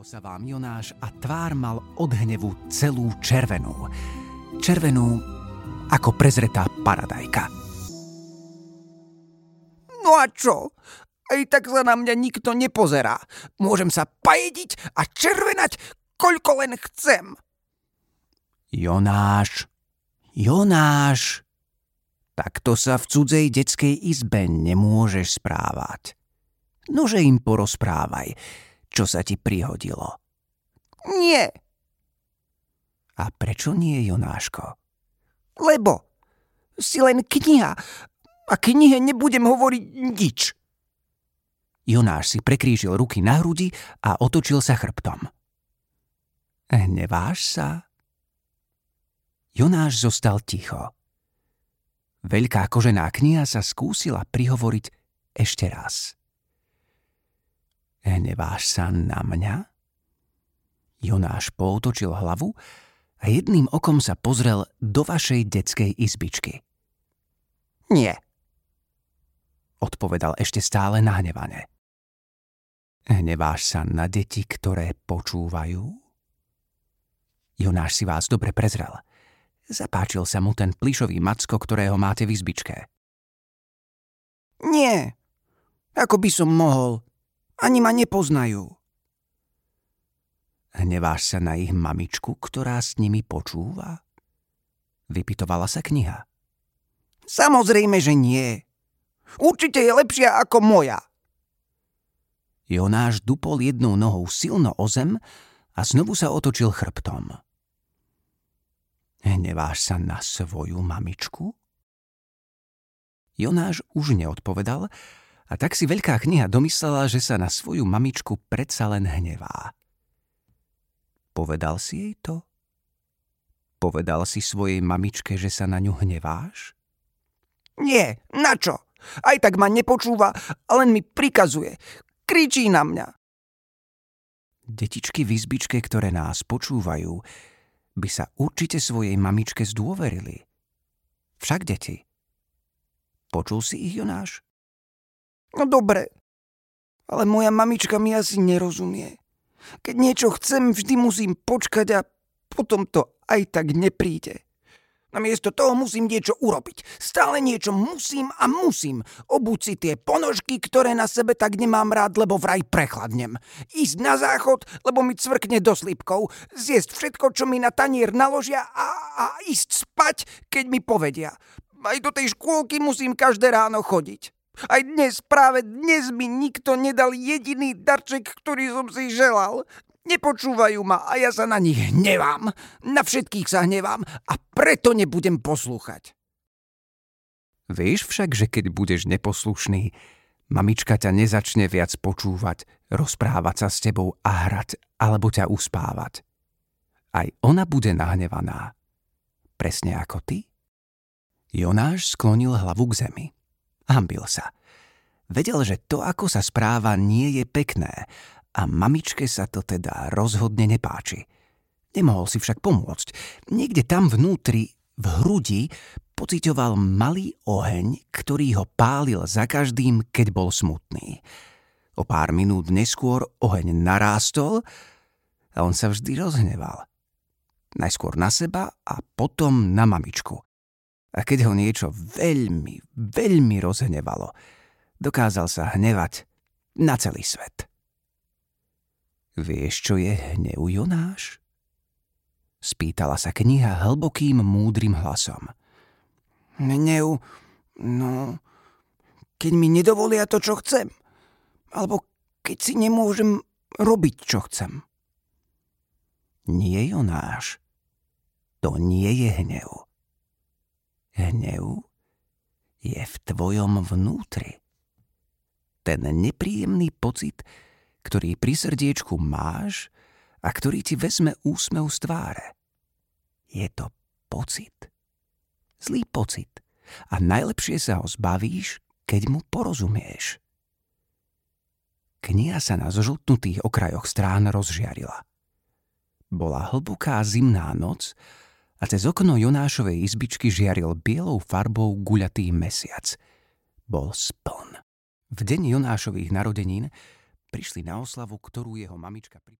Zobudil sa vám Jonáš a tvár mal od hnevu celú červenú. Červenú ako prezretá paradajka. No a čo? Aj tak sa na mňa nikto nepozerá. Môžem sa pajediť a červenať, koľko len chcem. Jonáš, takto sa v cudzej detskej izbe nemôžeš správať. Nože im porozprávaj, čo sa ti prihodilo. Nie. A prečo nie, Jonáško? Lebo si len kniha a knihe nebudem hovoriť nič. Jonáš si prekrížil ruky na hrudi a otočil sa chrbtom. Hneváš sa? Jonáš zostal ticho. Veľká kožená kniha sa skúsila prihovoriť ešte raz. Hneváš sa na mňa? Jonáš pootočil hlavu a jedným okom sa pozrel do vašej detskej izbičky. Nie. Odpovedal ešte stále nahnevane. Hneváš sa na deti, ktoré počúvajú? Jonáš si vás dobre prezrel. Zapáčil sa mu ten plyšový macko, ktorého máte v izbičke. Nie. Ako by som mohol? Ani ma nepoznajú. Hneváš sa na ich mamičku, ktorá s nimi počúva? Vypytovala sa kniha. Samozrejme, že nie. Určite je lepšia ako moja. Jonáš dupol jednou nohou silno o zem a znovu sa otočil chrbtom. Hneváš sa na svoju mamičku? Jonáš už neodpovedal, a tak si veľká kniha domyslela, že sa na svoju mamičku predsa len hnevá. Povedal si jej to? Povedal si svojej mamičke, že sa na ňu hneváš? Nie, na čo? Aj tak ma nepočúva a len mi prikazuje. Kričí na mňa. Detičky v izbičke, ktoré nás počúvajú, by sa určite svojej mamičke zdôverili. Však deti. Počul si ich, Jonáš? No dobre, ale moja mamička mi asi nerozumie. Keď niečo chcem, vždy musím počkať a potom to aj tak nepríde. Namiesto toho musím niečo urobiť. Stále niečo musím a musím. Obuť si tie ponožky, ktoré na sebe tak nemám rád, lebo vraj prechladnem. Ísť na záchod, lebo mi cvrkne do slípkov. Zjesť všetko, čo mi na tanier naložia a ísť spať, keď mi povedia. Aj do tej škôlky musím každé ráno chodiť. Aj práve dnes mi nikto nedal jediný darček, ktorý som si želal. Nepočúvajú ma a ja sa na nich hnevám. Na všetkých sa hnevám a preto nebudem poslúchať. Vieš však, že keď budeš neposlušný, mamička ťa nezačne viac počúvať, rozprávať sa s tebou a hrať alebo ťa uspávať. Aj ona bude nahnevaná. Presne ako ty? Jonáš sklonil hlavu k zemi. Hanbil sa. Vedel, že to, ako sa správa, nie je pekné a mamičke sa to teda rozhodne nepáči. Nemohol si však pomôcť. Niekde tam vnútri, v hrudi, pociťoval malý oheň, ktorý ho pálil za každým, keď bol smutný. O pár minút neskôr oheň narástol a on sa vždy rozhneval. Najskôr na seba a potom na mamičku. A keď ho niečo veľmi, veľmi rozhnevalo, dokázal sa hnevať na celý svet. Vieš, čo je hnev, Jonáš? Spýtala sa kniha hlbokým, múdrym hlasom. Hnev? No, keď mi nedovolia to, čo chcem. Alebo keď si nemôžem robiť, čo chcem. Nie, Jonáš. To nie je hnev. Hnev je v tvojom vnútri. Ten nepríjemný pocit, ktorý pri srdiečku máš a ktorý ti vezme úsmev z tváre. Je to pocit. Zlý pocit. A najlepšie sa ho zbavíš, keď mu porozumieš. Kniha sa na zožltnutých okrajoch strán rozžiarila. Bola hlboká zimná noc a cez okno Jonášovej izbičky žiaril bielou farbou guľatý mesiac. Bol spln. V deň Jonášových narodenín prišli na oslavu, ktorú jeho mamička